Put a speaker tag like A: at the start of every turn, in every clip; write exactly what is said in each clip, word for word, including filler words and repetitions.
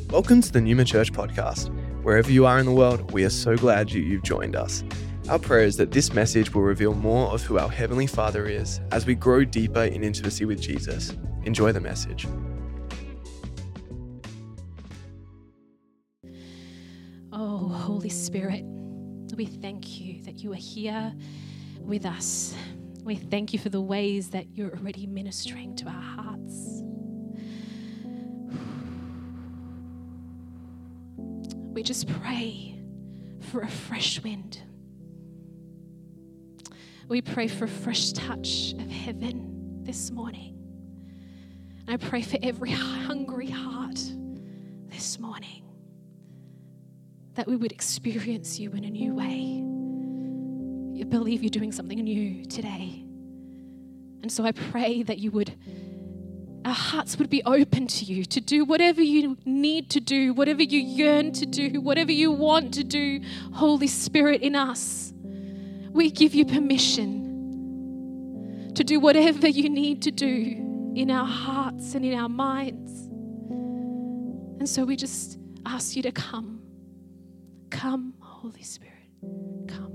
A: Welcome to the Newman Church podcast. Wherever you are in the world, we are so glad you, you've joined us. Our prayer is that this message will reveal more of who our Heavenly Father is as we grow deeper in intimacy with Jesus. Enjoy the message.
B: Oh, Holy Spirit, we thank you that you are here with us. We thank you for the ways that you're already ministering to our hearts. We just pray for a fresh wind. We pray for a fresh touch of heaven this morning. I pray for every hungry heart this morning, that we would experience you in a new way. You believe you're doing something new today. And so I pray that you would, our hearts would be open to you to do whatever you need to do, whatever you yearn to do, whatever you want to do, Holy Spirit in us. We give you permission to do whatever you need to do in our hearts and in our minds. And so we just ask you to come. Come, Holy Spirit, come.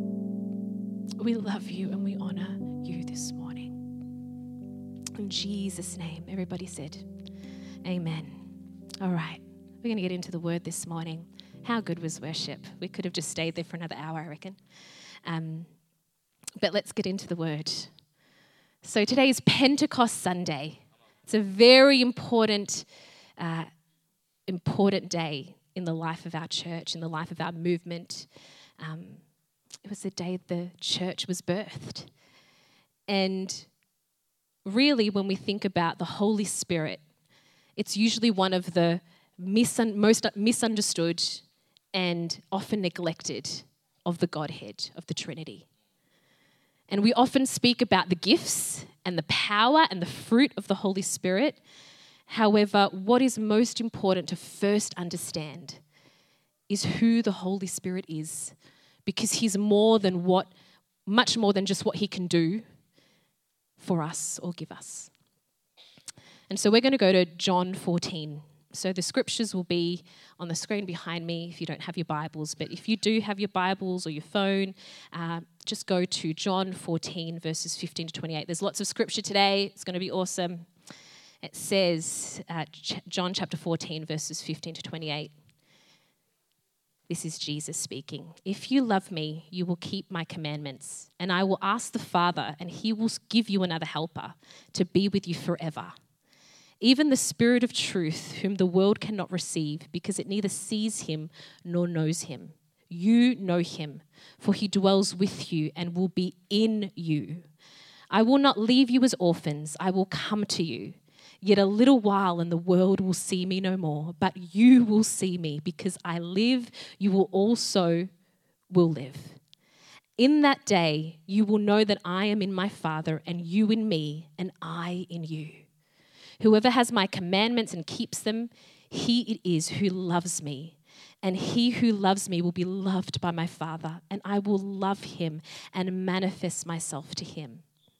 B: We love you and we honor you this morning. In Jesus' name, everybody said, amen. All right, we're going to get into the word this morning. How good was worship? We could have just stayed there for another hour, I reckon. Um, but let's get into the word. So today is Pentecost Sunday. It's a very important, uh, important day in the life of our church, in the life of our movement. Um, it was the day the church was birthed. And really, when we think about the Holy Spirit, it's usually one of the misun- most misunderstood and often neglected of the Godhead, of the Trinity. And we often speak about the gifts and the power and the fruit of the Holy Spirit. However, what is most important to first understand is who the Holy Spirit is, because he's more than what, much more than just what he can do for us or give us. And so we're going to go to John fourteen. So the scriptures will be on the screen behind me if you don't have your Bibles. But if you do have your Bibles or your phone, uh, just go to John fourteen, verses fifteen to twenty-eight. There's lots of scripture today. It's going to be awesome. It says, uh, Ch- John chapter fourteen, verses fifteen to twenty-eight. This is Jesus speaking. If you love me, you will keep my commandments, and I will ask the Father, and he will give you another helper to be with you forever. Even the Spirit of truth, whom the world cannot receive, because it neither sees him nor knows him. You know him, for he dwells with you and will be in you. I will not leave you as orphans. I will come to you. Yet a little while and the world will see me no more, but you will see me, because I live, you will also will live. In that day, you will know that I am in my Father, and you in me, and I in you. Whoever has my commandments and keeps them, he it is who loves me. And he who loves me will be loved by my Father, and I will love him and manifest myself to him.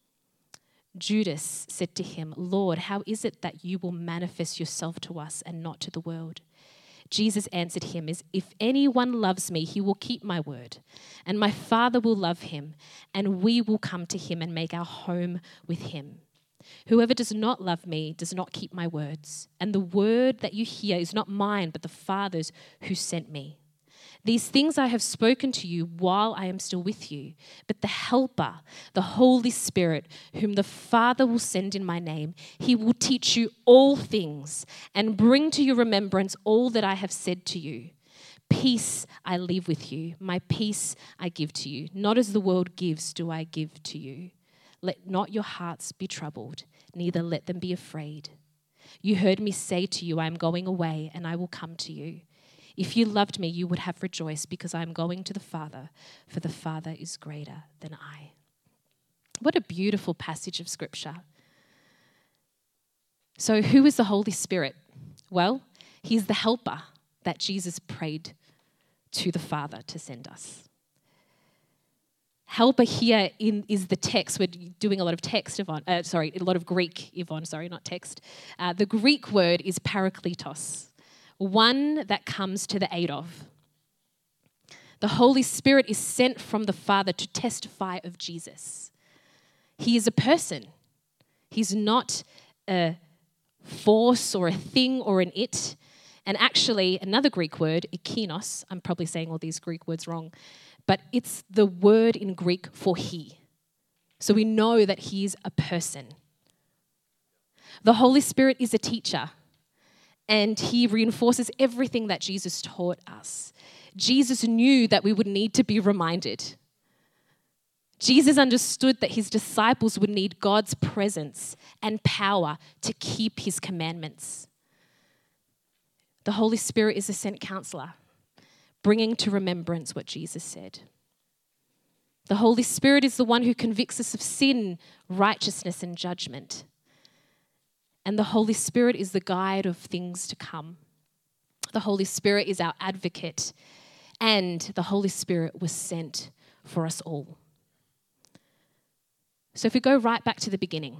B: Judas said to him, Lord, how is it that you will manifest yourself to us and not to the world? Jesus answered him, if anyone loves me, he will keep my word, and my Father will love him, and we will come to him and make our home with him. Whoever does not love me does not keep my words, and the word that you hear is not mine, but the Father's who sent me. These things I have spoken to you while I am still with you, but the Helper, the Holy Spirit, whom the Father will send in my name, he will teach you all things and bring to your remembrance all that I have said to you. Peace I leave with you, my peace I give to you. Not as the world gives do I give to you. Let not your hearts be troubled, neither let them be afraid. You heard me say to you, I am going away and I will come to you. If you loved me, you would have rejoiced, because I am going to the Father, for the Father is greater than I. What a beautiful passage of Scripture. So who is the Holy Spirit? Well, he's the helper that Jesus prayed to the Father to send us. Helper here in, is the text. We're doing a lot of text, Yvonne. Uh, sorry, a lot of Greek, Yvonne. Sorry, not text. Uh, the Greek word is parakletos, one that comes to the aid of. The Holy Spirit is sent from the Father to testify of Jesus. He is a person. He's not a force or a thing or an it. And actually, another Greek word, ikinos, I'm probably saying all these Greek words wrong, but it's the word in Greek for he. So we know that he is a person. The Holy Spirit is a teacher, and he reinforces everything that Jesus taught us. Jesus knew that we would need to be reminded. Jesus understood that his disciples would need God's presence and power to keep his commandments. The Holy Spirit is a sent counselor, bringing to remembrance what Jesus said. The Holy Spirit is the one who convicts us of sin, righteousness, and judgment. And the Holy Spirit is the guide of things to come. The Holy Spirit is our advocate, and the Holy Spirit was sent for us all. So if we go right back to the beginning,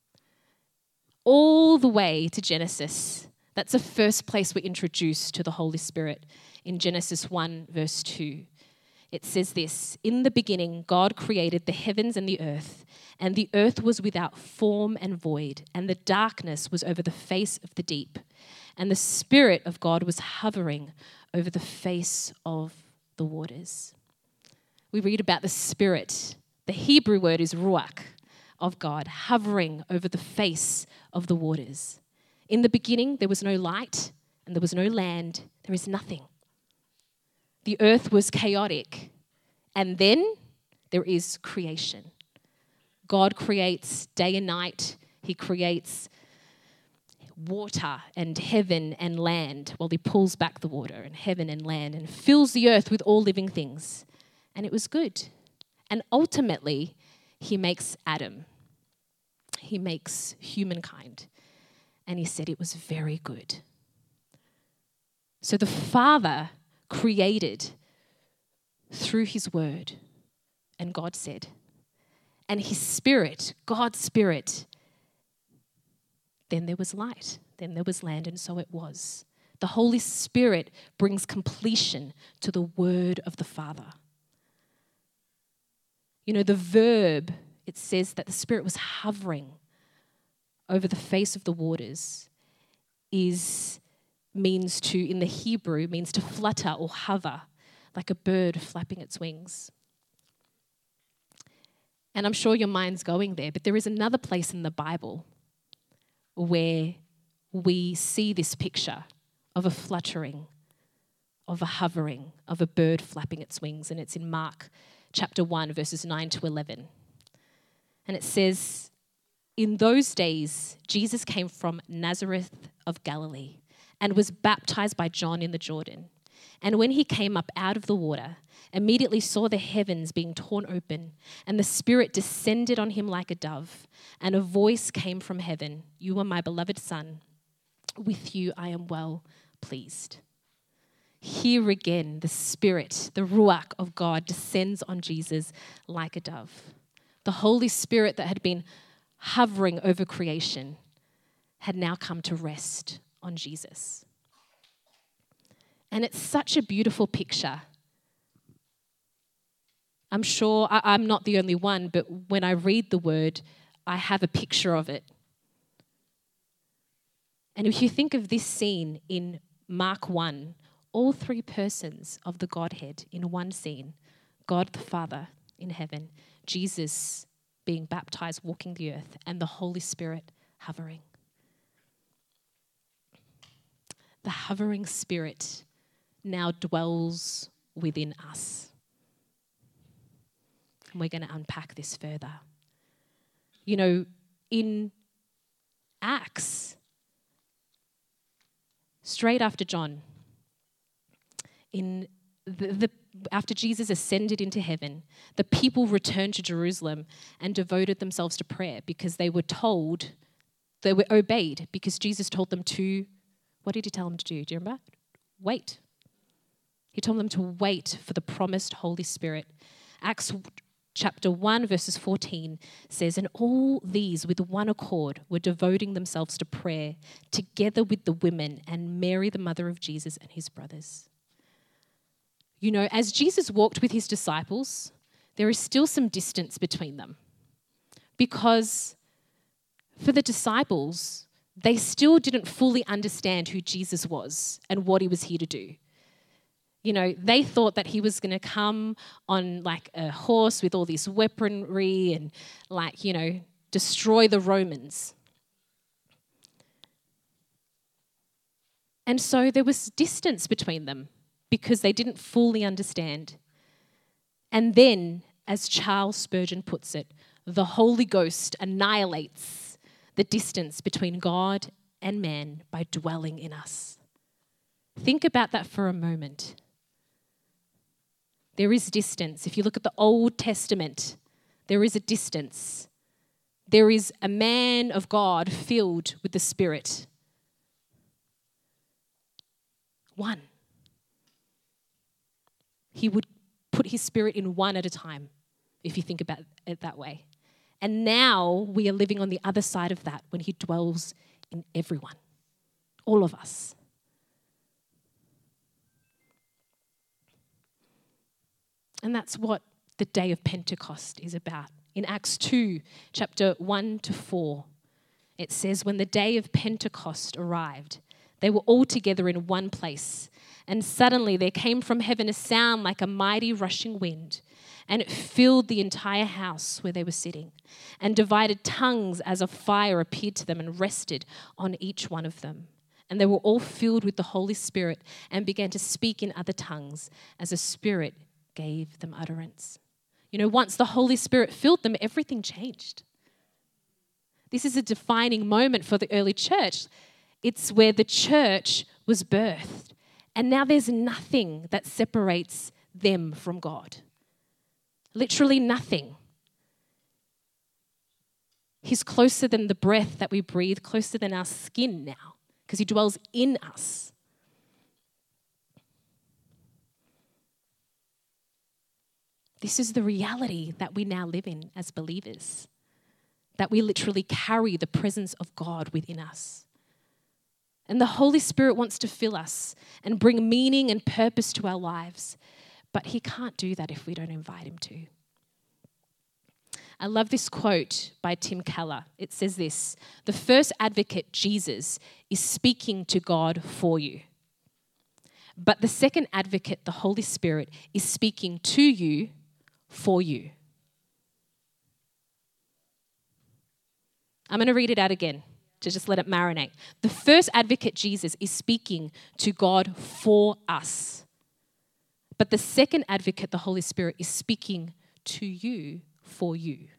B: all the way to Genesis, that's the first place we're introduced to the Holy Spirit in Genesis one, verse two. It says this, "In the beginning, God created the heavens and the earth, and the earth was without form and void, and the darkness was over the face of the deep, and the Spirit of God was hovering over the face of the waters." We read about the Spirit. The Hebrew word is ruach, of God, hovering over the face of the waters. In the beginning, there was no light, and there was no land. There is nothing. The earth was chaotic, and then there is creation. God creates day and night. He creates water and heaven and land. Well, he pulls back the water and heaven and land and fills the earth with all living things. And it was good. And ultimately, he makes Adam. He makes humankind. And he said it was very good. So the Father created through his word, and God said, and his Spirit, God's Spirit, then there was light, then there was land, and so it was. The Holy Spirit brings completion to the word of the Father. You know, the verb, it says that the Spirit was hovering over the face of the waters, is means to, in the Hebrew, means to flutter or hover, like a bird flapping its wings. And I'm sure your mind's going there, but there is another place in the Bible where we see this picture of a fluttering, of a hovering, of a bird flapping its wings, and it's in Mark chapter one, verses nine to eleven. And it says, "In those days, Jesus came from Nazareth of Galilee and was baptized by John in the Jordan. And when he came up out of the water, immediately saw the heavens being torn open, and the Spirit descended on him like a dove, and a voice came from heaven, 'You are my beloved Son. With you I am well pleased.'" Here again, the Spirit, the Ruach of God, descends on Jesus like a dove. The Holy Spirit that had been hovering over creation had now come to rest on Jesus. And it's such a beautiful picture. I'm sure I, I'm not the only one, but when I read the word, I have a picture of it. And if you think of this scene in Mark one, all three persons of the Godhead in one scene, God the Father in heaven, Jesus being baptized, walking the earth, and the Holy Spirit hovering. The hovering Spirit now dwells within us. And we're going to unpack this further. You know, in Acts, straight after John, in the, the after Jesus ascended into heaven, the people returned to Jerusalem and devoted themselves to prayer because they were told, they were obeyed because Jesus told them to, what did he tell them to do? Do you remember? Wait. He told them to wait for the promised Holy Spirit. Acts chapter one, verses fourteen says, "And all these with one accord were devoting themselves to prayer together with the women and Mary, the mother of Jesus, and his brothers." You know, as Jesus walked with his disciples, there is still some distance between them. Because for the disciples, they still didn't fully understand who Jesus was and what he was here to do. You know, they thought that he was going to come on like a horse with all this weaponry and like, you know, destroy the Romans. And so there was distance between them because they didn't fully understand. And then, as Charles Spurgeon puts it, the Holy Ghost annihilates the distance between God and man by dwelling in us. Think about that for a moment. There is distance. If you look at the Old Testament, there is a distance. There is a man of God filled with the Spirit. One. He would put his Spirit in one at a time, if you think about it that way. And now we are living on the other side of that when he dwells in everyone, all of us. And that's what the day of Pentecost is about. In Acts two, chapter one to four, it says, "When the day of Pentecost arrived, they were all together in one place. And suddenly there came from heaven a sound like a mighty rushing wind, and it filled the entire house where they were sitting. And divided tongues as of fire appeared to them and rested on each one of them. And they were all filled with the Holy Spirit and began to speak in other tongues as the Spirit gave them utterance." You know, once the Holy Spirit filled them, everything changed. This is a defining moment for the early church. It's where the church was birthed. And now there's nothing that separates them from God. Literally nothing. He's closer than the breath that we breathe, closer than our skin now, because he dwells in us. This is the reality that we now live in as believers, that we literally carry the presence of God within us. And the Holy Spirit wants to fill us and bring meaning and purpose to our lives. But he can't do that if we don't invite him to. I love this quote by Tim Keller. It says this: "The first advocate, Jesus, is speaking to God for you. But the second advocate, the Holy Spirit, is speaking to you for you." I'm going to read it out again to just let it marinate. The first advocate, Jesus, is speaking to God for us. But the second advocate, the Holy Spirit, is speaking to you for you.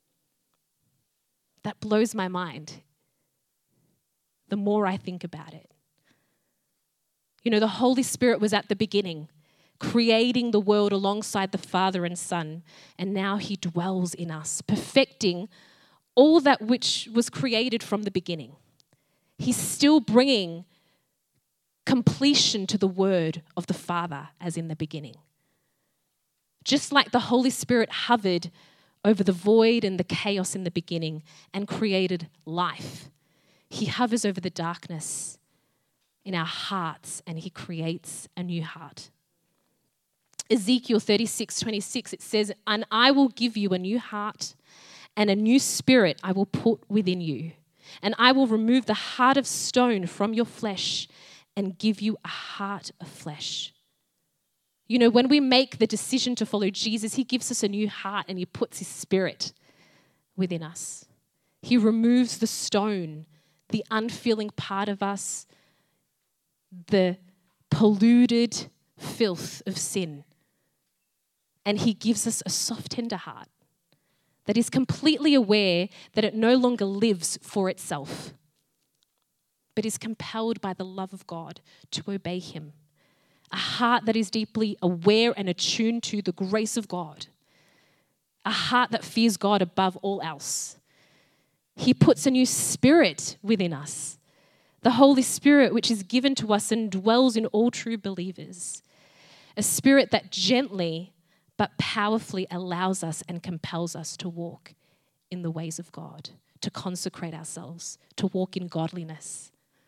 B: That blows my mind the more I think about it. You know, the Holy Spirit was at the beginning, creating the world alongside the Father and Son, and now he dwells in us, perfecting all that which was created from the beginning. He's still bringing completion to the word of the Father as in the beginning. Just like the Holy Spirit hovered over the void and the chaos in the beginning and created life, he hovers over the darkness in our hearts and he creates a new heart. Ezekiel thirty-six twenty-six, it says, "And I will give you a new heart, and a new spirit I will put within you. And I will remove the heart of stone from your flesh and give you a heart of flesh." You know, when we make the decision to follow Jesus, he gives us a new heart and he puts his spirit within us. He removes the stone, the unfeeling part of us, the polluted filth of sin. And he gives us a soft, tender heart that is completely aware that it no longer lives for itself, but is compelled by the love of God to obey him. A heart that is deeply aware and attuned to the grace of God. A heart that fears God above all else. He puts a new spirit within us, the Holy Spirit, which is given to us and dwells in all true believers. A spirit that gently but powerfully allows us and compels us to walk in the ways of God, to consecrate ourselves, to walk in godliness.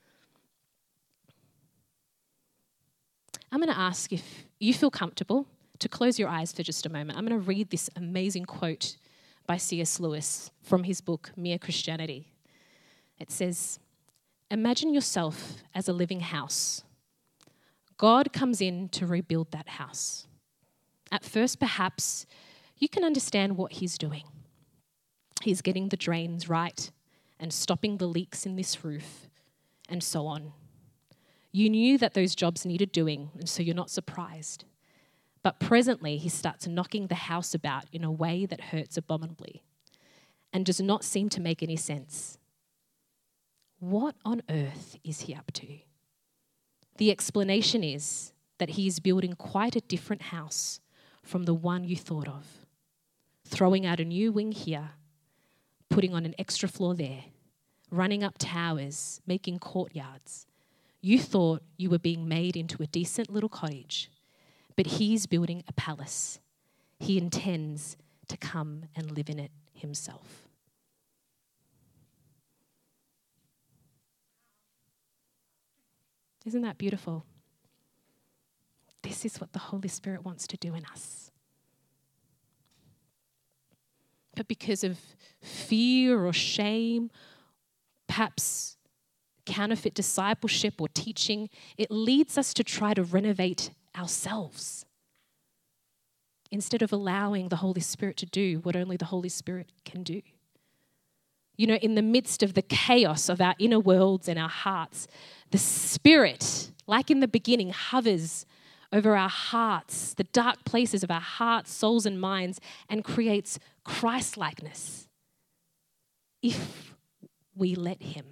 B: I'm going to ask if you feel comfortable to close your eyes for just a moment. I'm going to read this amazing quote by C S Lewis from his book, Mere Christianity. It says, "Imagine yourself as a living house. God comes in to rebuild that house. At first, perhaps, you can understand what he's doing. He's getting the drains right and stopping the leaks in this roof and so on. You knew that those jobs needed doing, and so you're not surprised. But presently, he starts knocking the house about in a way that hurts abominably and does not seem to make any sense. What on earth is he up to? The explanation is that he is building quite a different house from the one you thought of, throwing out a new wing here, putting on an extra floor there, running up towers, making courtyards. You thought you were being made into a decent little cottage, but he's building a palace. He intends to come and live in it himself." Isn't that beautiful? This is what the Holy Spirit wants to do in us. But because of fear or shame, perhaps counterfeit discipleship or teaching, it leads us to try to renovate ourselves instead of allowing the Holy Spirit to do what only the Holy Spirit can do. You know, in the midst of the chaos of our inner worlds and our hearts, the Spirit, like in the beginning, hovers over our hearts, the dark places of our hearts, souls, and minds, and creates Christ-likeness if we let him.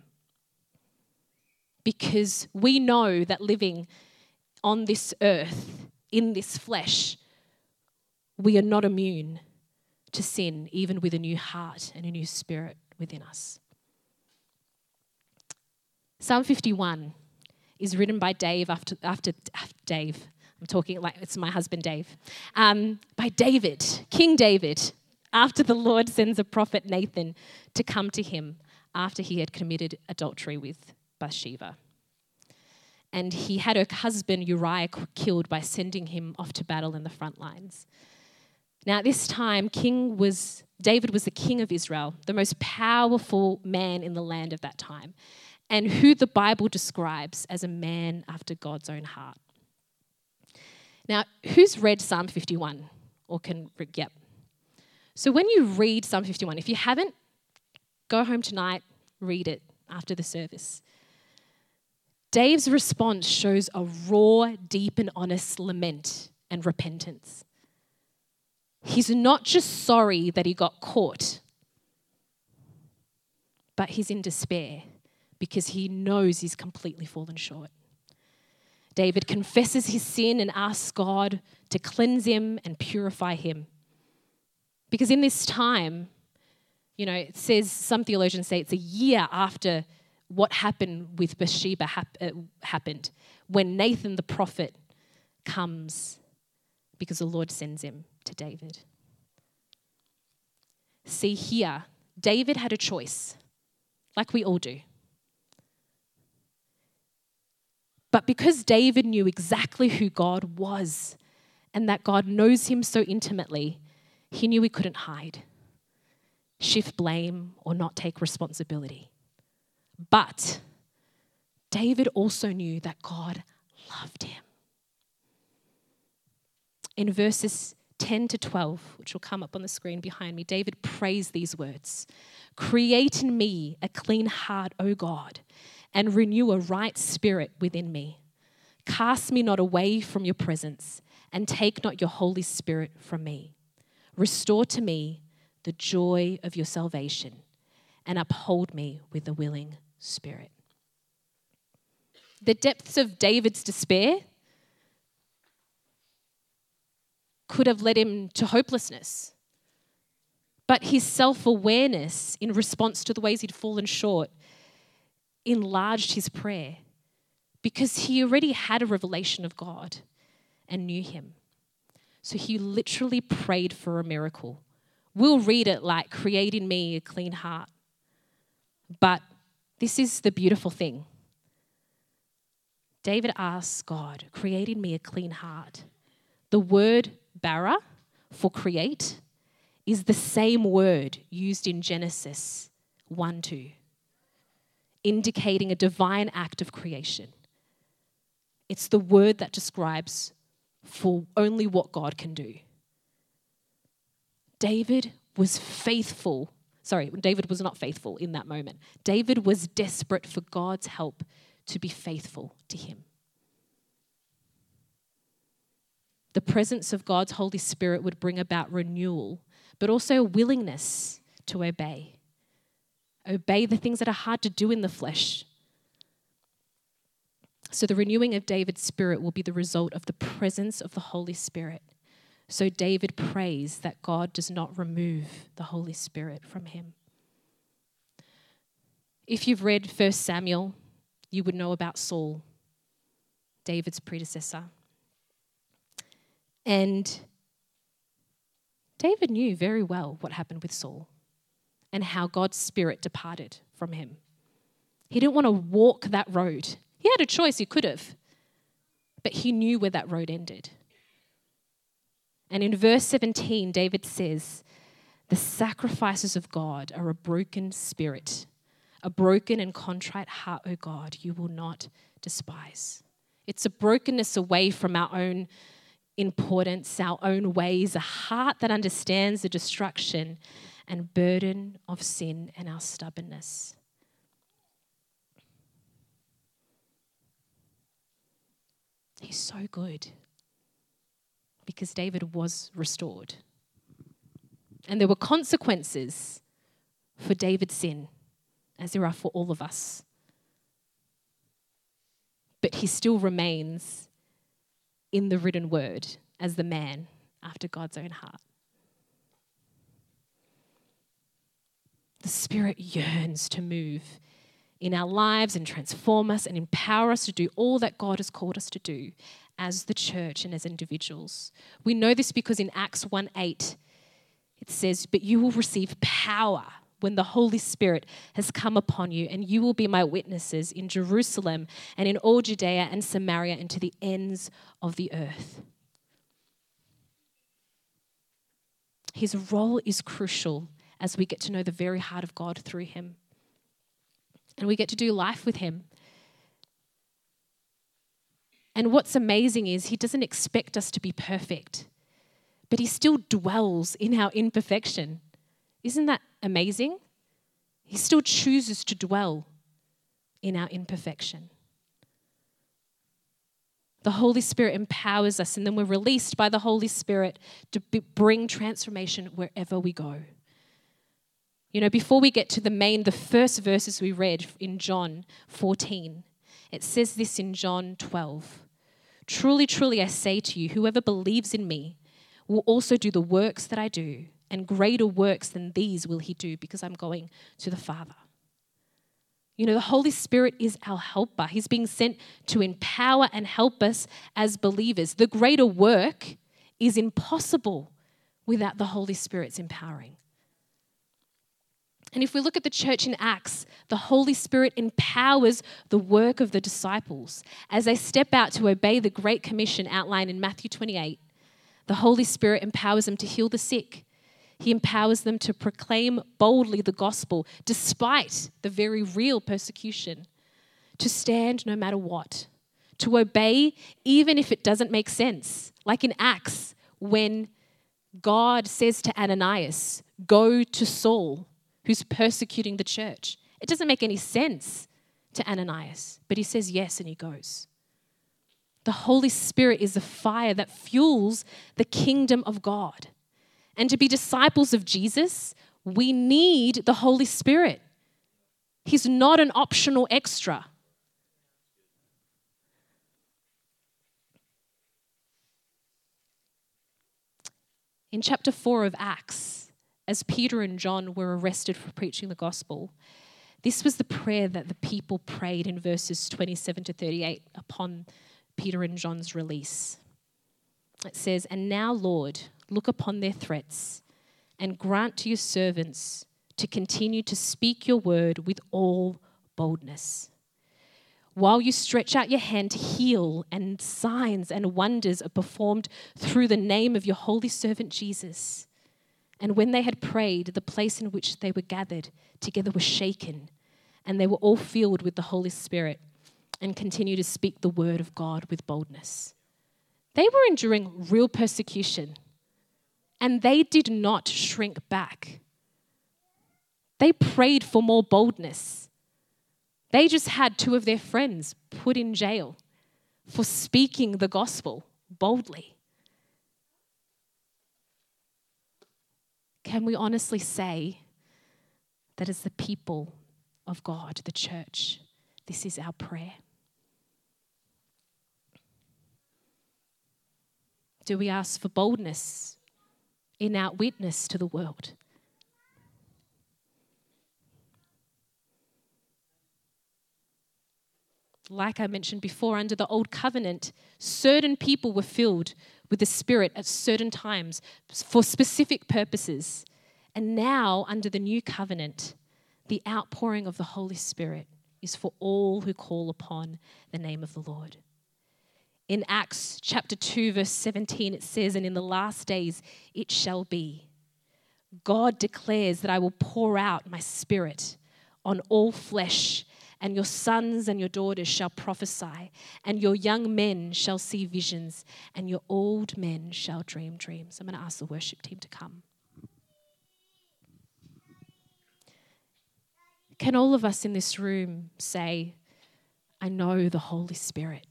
B: Because we know that living on this earth, in this flesh, we are not immune to sin, even with a new heart and a new spirit within us. Psalm fifty-one is written by Dave after, after, after Dave. I'm talking like it's my husband Dave. Um, by David, King David, after the Lord sends a prophet Nathan to come to him after he had committed adultery with Bathsheba. And he had her husband Uriah killed by sending him off to battle in the front lines. Now at this time, King was David was the king of Israel, the most powerful man in the land of that time, and who the Bible describes as a man after God's own heart. Now, who's read Psalm fifty-one or can, yep. So when you read Psalm fifty-one, if you haven't, go home tonight, read it after the service. Dave's response shows a raw, deep and honest lament and repentance. He's not just sorry that he got caught, but he's in despair because he knows he's completely fallen short. David confesses his sin and asks God to cleanse him and purify him. Because in this time, you know, it says, some theologians say it's a year after what happened with Bathsheba hap- uh, happened, when Nathan the prophet comes because the Lord sends him to David. See here, David had a choice, like we all do. But because David knew exactly who God was and that God knows him so intimately, he knew he couldn't hide, shift blame, or not take responsibility. But David also knew that God loved him. In verses ten to twelve, which will come up on the screen behind me, David prays these words: "Create in me a clean heart, O God, and renew a right spirit within me. Cast me not away from your presence, and take not your Holy Spirit from me. Restore to me the joy of your salvation, and uphold me with a willing spirit." The depths of David's despair could have led him to hopelessness. But his self-awareness in response to the ways he'd fallen short enlarged his prayer because he already had a revelation of God and knew him. So he literally prayed for a miracle. We'll read it like, create in me a clean heart. But this is the beautiful thing. David asks God, create in me a clean heart. The word bara for create is the same word used in Genesis one two, indicating a divine act of creation. It's the word that describes for only what God can do. David was faithful. Sorry, David was not faithful in that moment. David was desperate for God's help to be faithful to him. The presence of God's Holy Spirit would bring about renewal, but also a willingness to obey. Obey the things that are hard to do in the flesh. So the renewing of David's spirit will be the result of the presence of the Holy Spirit. So David prays that God does not remove the Holy Spirit from him. If you've read First Samuel, you would know about Saul, David's predecessor. And David knew very well what happened with Saul and how God's spirit departed from him. He didn't want to walk that road. He had a choice, he could have, but he knew where that road ended. And in verse seventeen, David says, the sacrifices of God are a broken spirit, a broken and contrite heart, O God, you will not despise. It's a brokenness away from our own importance, our own ways, a heart that understands the destruction and burden of sin and our stubbornness. He's so good because David was restored. And there were consequences for David's sin, as there are for all of us. But he still remains in the written word as the man after God's own heart. The Spirit yearns to move in our lives and transform us and empower us to do all that God has called us to do as the church and as individuals. We know this because in Acts one eight, it says, but you will receive power when the Holy Spirit has come upon you, and you will be my witnesses in Jerusalem and in all Judea and Samaria and to the ends of the earth. His role is crucial as we get to know the very heart of God through him. And we get to do life with him. And what's amazing is he doesn't expect us to be perfect, but he still dwells in our imperfection. Isn't that amazing? He still chooses to dwell in our imperfection. The Holy Spirit empowers us, and then we're released by the Holy Spirit to be, bring transformation wherever we go. You know, before we get to the main, the first verses we read in John fourteen, it says this in John twelve. Truly, truly, I say to you, whoever believes in me will also do the works that I do, and greater works than these will he do, because I'm going to the Father. You know, the Holy Spirit is our helper. He's being sent to empower and help us as believers. The greater work is impossible without the Holy Spirit's empowering. And if we look at the church in Acts, the Holy Spirit empowers the work of the disciples. As they step out to obey the Great Commission outlined in Matthew twenty-eight, the Holy Spirit empowers them to heal the sick. He empowers them to proclaim boldly the gospel despite the very real persecution, to stand no matter what, to obey even if it doesn't make sense. Like in Acts, when God says to Ananias, go to Saul, who's persecuting the church. It doesn't make any sense to Ananias, but he says yes and he goes. The Holy Spirit is the fire that fuels the kingdom of God. And to be disciples of Jesus, we need the Holy Spirit. He's not an optional extra. In chapter four of Acts, as Peter and John were arrested for preaching the gospel, this was the prayer that the people prayed in verses twenty-seven to thirty-eight upon Peter and John's release. It says, "And now, Lord, look upon their threats and grant to your servants to continue to speak your word with all boldness. While you stretch out your hand to heal, and signs and wonders are performed through the name of your holy servant Jesus." And when they had prayed, the place in which they were gathered together was shaken, and they were all filled with the Holy Spirit and continued to speak the word of God with boldness. They were enduring real persecution, and they did not shrink back. They prayed for more boldness. They just had two of their friends put in jail for speaking the gospel boldly. Can we honestly say that as the people of God, the church, this is our prayer? Do we ask for boldness in our witness to the world? Like I mentioned before, under the old covenant, certain people were filled with the Spirit at certain times for specific purposes. And now, under the new covenant, the outpouring of the Holy Spirit is for all who call upon the name of the Lord. In Acts chapter two, verse seventeen, it says, "And in the last days it shall be, God declares that I will pour out my Spirit on all flesh, and your sons and your daughters shall prophesy, and your young men shall see visions, and your old men shall dream dreams." I'm going to ask the worship team to come. Can all of us in this room say, "I know the Holy Spirit.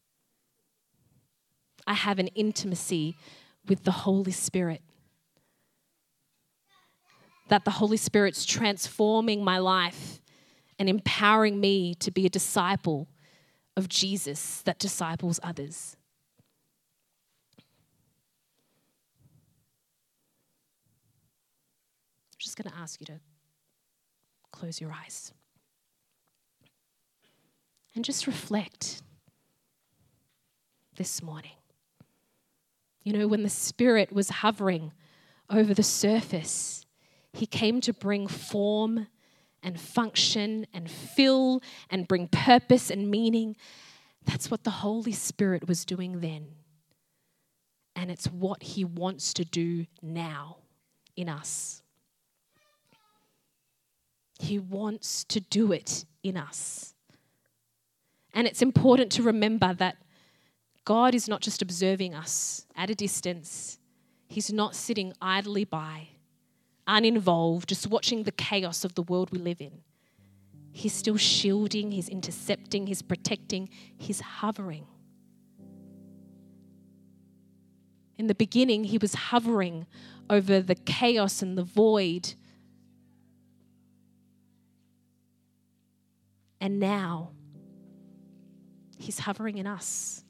B: I have an intimacy with the Holy Spirit. That the Holy Spirit's transforming my life and empowering me to be a disciple of Jesus that disciples others." I'm just going to ask you to close your eyes and just reflect this morning. You know, when the Spirit was hovering over the surface, He came to bring form and function and fill and bring purpose and meaning. That's what the Holy Spirit was doing then. And it's what He wants to do now in us. He wants to do it in us. And it's important to remember that God is not just observing us at a distance. He's not sitting idly by, uninvolved, just watching the chaos of the world we live in. He's still shielding, He's intercepting, He's protecting, He's hovering. In the beginning, He was hovering over the chaos and the void. And now, He's hovering in us.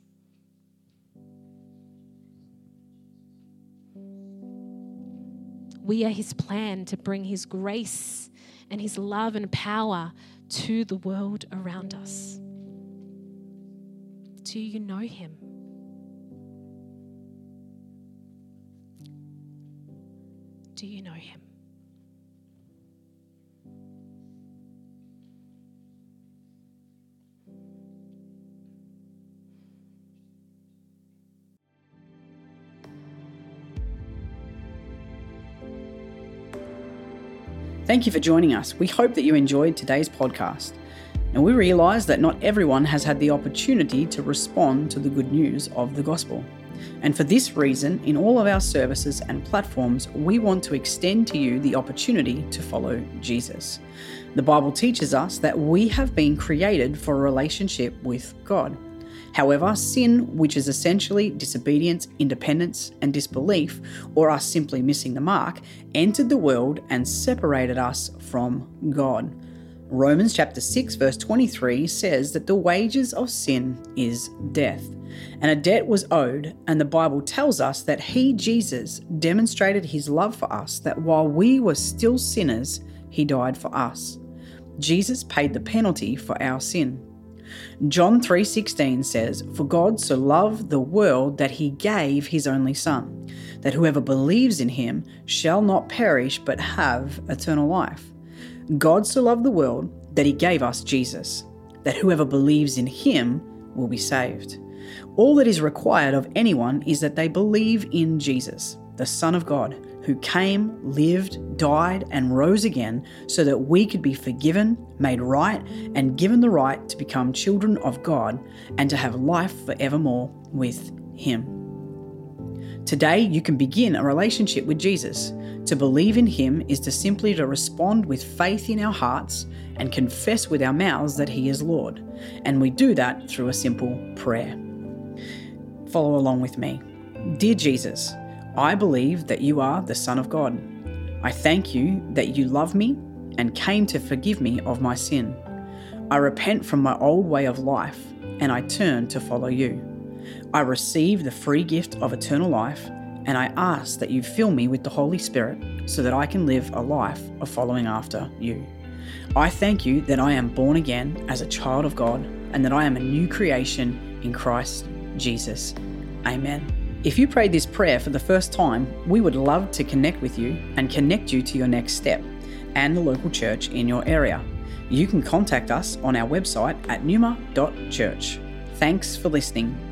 B: We are His plan to bring His grace and His love and power to the world around us. Do you know Him? Do you know Him?
C: Thank you for joining us. We hope that you enjoyed today's podcast. And we realize that not everyone has had the opportunity to respond to the good news of the gospel. And for this reason, in all of our services and platforms, we want to extend to you the opportunity to follow Jesus. The Bible teaches us that we have been created for a relationship with God. However, sin, which is essentially disobedience, independence, and disbelief, or us simply missing the mark, entered the world and separated us from God. Romans chapter six verse twenty-three says that the wages of sin is death, and a debt was owed, and the Bible tells us that He, Jesus, demonstrated His love for us, that while we were still sinners, He died for us. Jesus paid the penalty for our sin. John three sixteen says, "For God so loved the world that he gave his only Son, that whoever believes in him shall not perish but have eternal life." God so loved the world that he gave us Jesus, that whoever believes in him will be saved. All that is required of anyone is that they believe in Jesus, the Son of God, who came, lived, died, and rose again so that we could be forgiven, made right, and given the right to become children of God and to have life forevermore with him. Today, you can begin a relationship with Jesus. To believe in him is to simply to respond with faith in our hearts and confess with our mouths that he is Lord. And we do that through a simple prayer. Follow along with me. Dear Jesus, I believe that you are the Son of God. I thank you that you love me and came to forgive me of my sin. I repent from my old way of life and I turn to follow you. I receive the free gift of eternal life and I ask that you fill me with the Holy Spirit so that I can live a life of following after you. I thank you that I am born again as a child of God and that I am a new creation in Christ Jesus. Amen. If you prayed this prayer for the first time, we would love to connect with you and connect you to your next step and the local church in your area. You can contact us on our website at numa dot church. Thanks for listening.